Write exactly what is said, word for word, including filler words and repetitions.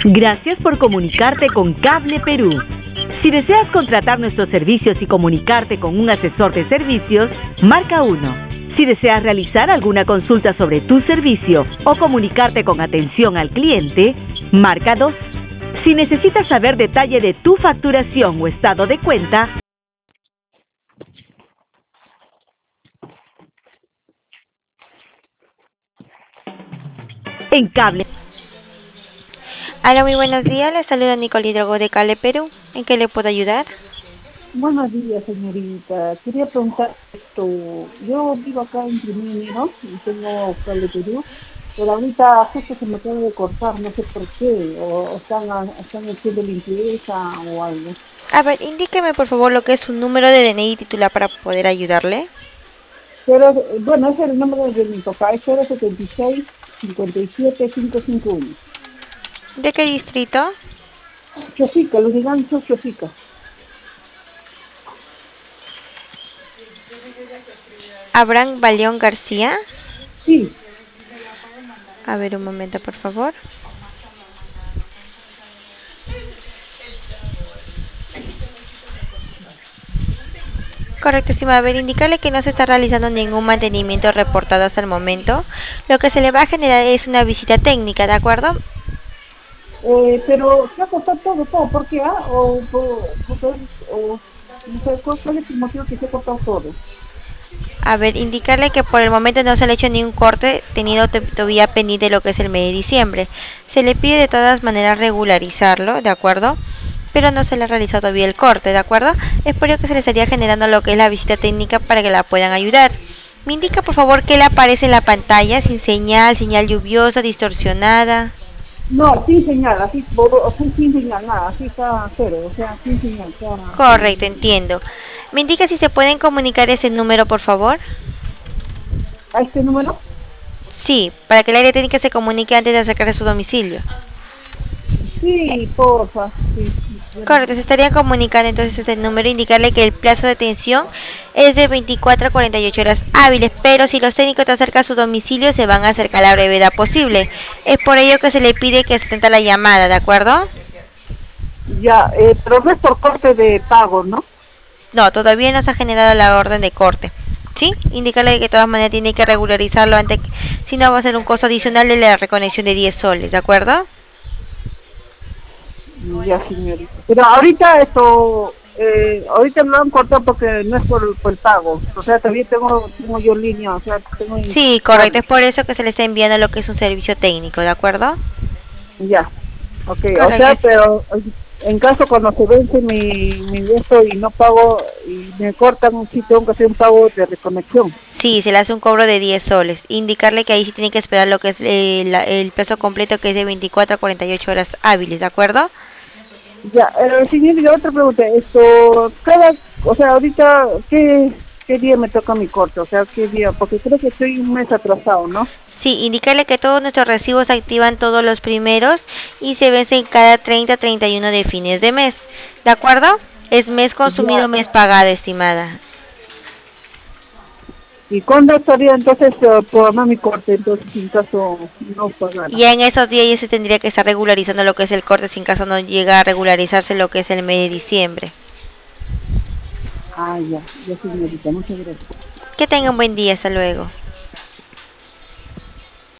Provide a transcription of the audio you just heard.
Gracias por comunicarte con Cable Perú. Si deseas contratar nuestros servicios y comunicarte con un asesor de servicios, marca uno. Si deseas realizar alguna consulta sobre tu servicio o comunicarte con atención al cliente, marca dos. Si necesitas saber detalle de tu facturación o estado de cuenta, en Cable. Hola, muy buenos días. Les saluda Nicole Hidrogo de Cable Perú. ¿En qué le puedo ayudar? Buenos días, señorita. Quería preguntar esto. Yo vivo acá en Primero y tengo cable Perú, pero ahorita justo se me acaba de cortar, no sé por qué, o, o están, ha- están haciendo limpieza o algo. A ver, indíqueme por favor lo que es su número de D N I titular para poder ayudarle. Pero, eh, bueno, ese es el nombre de mi papá, es cero setenta y seis cincuenta y siete quinientos cincuenta y uno. ¿De qué distrito? Chosica, los gigantes Chosica. Abraham Baleón García. Sí, A ver, un momento, por favor. Correcto, estimada. A ver, indicarle que no se está realizando ningún mantenimiento reportado hasta el momento. Lo que se le va a generar es una visita técnica, ¿de acuerdo? eh, pero se ha cortado todo, todo, ¿por qué? Ah? O, o, porque- o, no sé, ¿cuál cuál es el motivo que se ha cortado todo? A ver, indicarle que por el momento no se le ha hecho ningún corte, teniendo to- todavía pendiente lo que es el mes de diciembre. Se le pide de todas maneras regularizarlo, ¿de acuerdo? Pero no se le ha realizado todavía el corte, ¿de acuerdo? Es por ello que se le estaría generando lo que es la visita técnica para que la puedan ayudar. Me indica por favor qué le aparece en la pantalla, sin señal, señal lluviosa, distorsionada. No, sin señal, así, bo- así sin señal, nada, así está cero, o sea, sin señal, está cero. Correcto, entiendo. Me indica si se pueden comunicar ese número, por favor. ¿A este número? Sí, para que el área técnica se comunique antes de acercarse a su domicilio. Sí, porfa, sí, bueno, Correcto, se estaría comunicando entonces este número, indicarle que el plazo de atención es de veinticuatro a cuarenta y ocho horas hábiles, pero si los técnicos están cerca a su domicilio se van a acercar a la brevedad posible. Es por ello que se le pide que se atenta a la llamada, ¿de acuerdo? ya, eh, pero no es por corte de pago, ¿no? No, todavía no se ha generado la orden de corte. ¿Sí? Indicarle que de todas maneras tiene que regularizarlo antes, que- si no va a ser un costo adicional de la reconexión de diez soles, ¿de acuerdo? Ya, señorita. Pero ahorita esto, eh, ahorita me lo han cortado porque no es por, por el pago, o sea, también tengo, tengo yo línea, o sea, tengo Sí, correcto, es cable, por eso que se le está enviando lo que es un servicio técnico, ¿de acuerdo? ya. Ok, o Correcto. sea, pero en caso cuando se vence mi, mi esto y no pago y me cortan, sí tengo que hacer un pago de reconexión. Sí, se le hace un cobro de diez soles. Indicarle que ahí sí tiene que esperar lo que es eh, la- el plazo completo, que es de veinticuatro a cuarenta y ocho horas hábiles, ¿de acuerdo? Ya, eh, siguiente, ya otra pregunta, esto, cada, o sea, ahorita, ¿qué, qué día me toca mi corte? O sea, ¿qué día? Porque creo que estoy un mes atrasado, ¿no? Sí, indicarle que todos nuestros recibos se activan todos los primeros y se vencen cada treinta, treinta y uno de fines de mes, ¿de acuerdo? Es mes consumido, Ya, mes pagado, estimada. ¿y cuándo estaría entonces eh, programar mi corte? Entonces, en caso no pagara. Ya en esos días ya se tendría que estar regularizando lo que es el corte, si en caso no llega a regularizarse lo que es el mes de diciembre. Ah, ya, ya señorita, muchas gracias. Que tenga un buen día, hasta luego.